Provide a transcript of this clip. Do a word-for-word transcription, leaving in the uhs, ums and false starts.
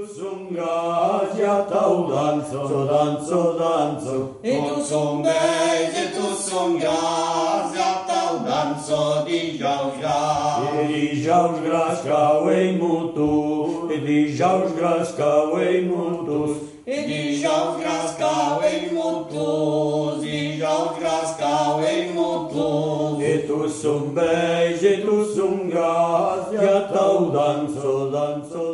sum gracia tau danzo, danzo, danzo. E tu sum beis, e tu sum gracia tau danzo, dijaus gras. E dijaus gras cauei mutus, e dijaus gras cauei mutus. E dijaus gras cauei mutus, dijaus gras cauei mutus. E tu sum beis, e tu sum gracia tau danzo, danzo,